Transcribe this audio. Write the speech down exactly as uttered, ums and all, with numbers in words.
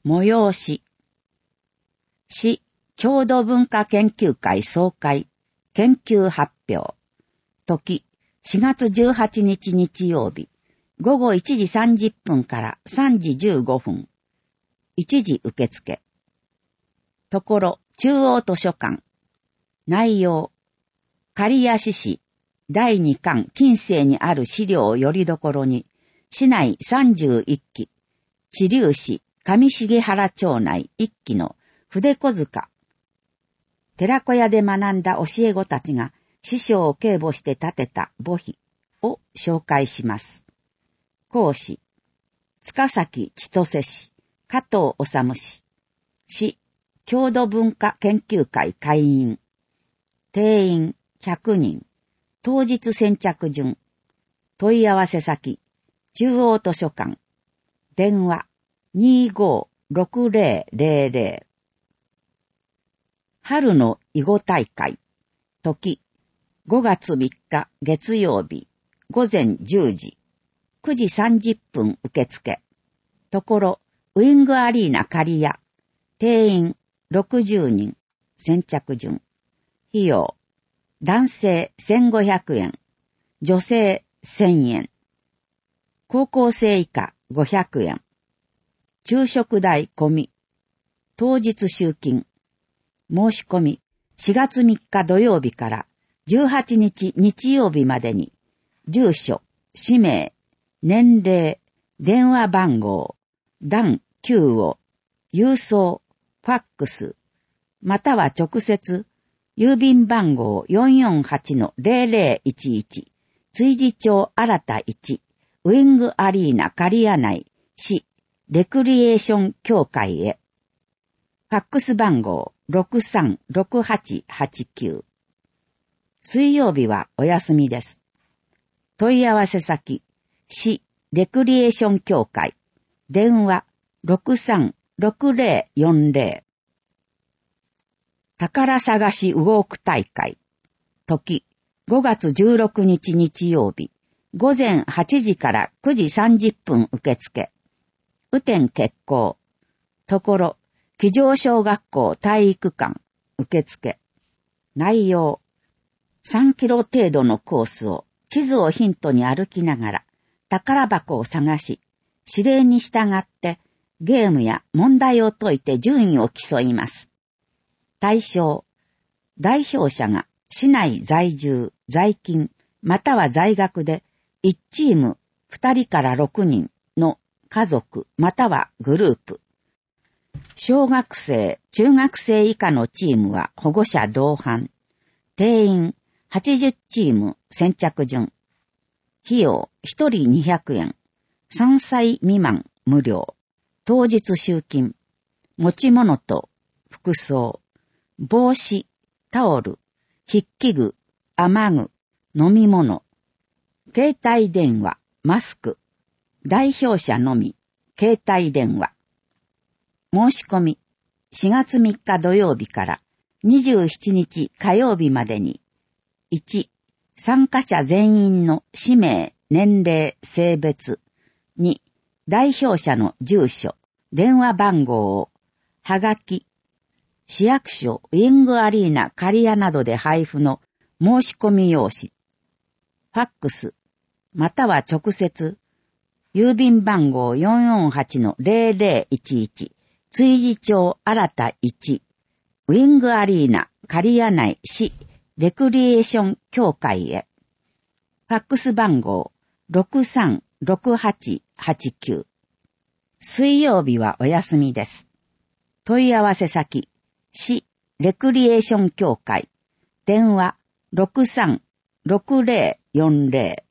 催し。市郷土文化研究会総会研究発表。時しがつじゅうはちにち日曜日ごごいちじさんじゅっぷんからさんじじゅうごふん。一時受付。ところ中央図書館。内容。刈谷市だいにかん近世にある資料よりどころに、市内さんじゅういっき、知立市上重原町内いっきの筆小塚。寺子屋で学んだ教え子たちが師匠を警護して建てた墓碑を紹介します。講師、塚崎千歳氏、加藤治氏。市郷土文化研究会会員。定員ひゃくにん。当日先着順。問い合わせ先、中央図書館。電話 にーごーろくぜろぜろぜろ。春の囲碁大会。時、ごがつみっか月曜日、午前じゅうじ、くじさんじゅっぷん受付。ところ、ウィングアリーナ刈谷。定員ろくじゅうにん。先着順。費用。男性せんごひゃくえん。女性せんえん。高校生以下ごひゃくえん。昼食代込み。当日集金。申し込みしがつみっか土曜日からじゅうはちにち日曜日までに、住所、氏名、年齢、電話番号、段きゅうを、郵送、ファックス、または直接、郵便番号 よんよんはちのぜろぜろいちいち、築地町新田いち、ウィングアリーナ刈谷内、市、レクリエーション協会へ。ファックス番号 ろくさんろくはちはちきゅう。水曜日はお休みです。問い合わせ先、市レクリエーション協会。電話 ろくさんろくぜろよんぜろ。宝探しウォーク大会。時、ごがつじゅうろくにち日曜日、午前はちじからくじさんじゅっぷん受付。雨天決行。ところ、木城小学校体育館。受付。内容。さんキロ程度のコースを地図をヒントに歩きながら宝箱を探し、指令に従ってゲームや問題を解いて順位を競います。対象。代表者が市内在住、在勤、または在学でいちチームふたりからろくにんの家族またはグループ。小学生、中学生以下のチームは保護者同伴。定員はちじゅうチーム先着順。費用ひとりにひゃくえん。さんさい未満無料。当日集金。持ち物と服装。帽子、タオル、筆記具、雨具、飲み物。携帯電話、マスク。代表者のみ、携帯電話。申し込み、しがつみっか土曜日からにじゅうしちにち火曜日までに、いち、参加者全員の氏名、年齢、性別。に、代表者の住所、電話番号を、はがき、市役所ウィングアリーナ刈谷などで配布の申し込み用紙、ファックス、または直接、郵便番号 よんよんはちのぜろぜろいちいち、築地町新田いち、ウィングアリーナ刈谷内市レクリエーション協会へ。ファックス番号 ろくさんろくはちはちきゅう。水曜日はお休みです。問い合わせ先、市レクリエーション協会。電話 ろくさんろくぜろよんぜろ。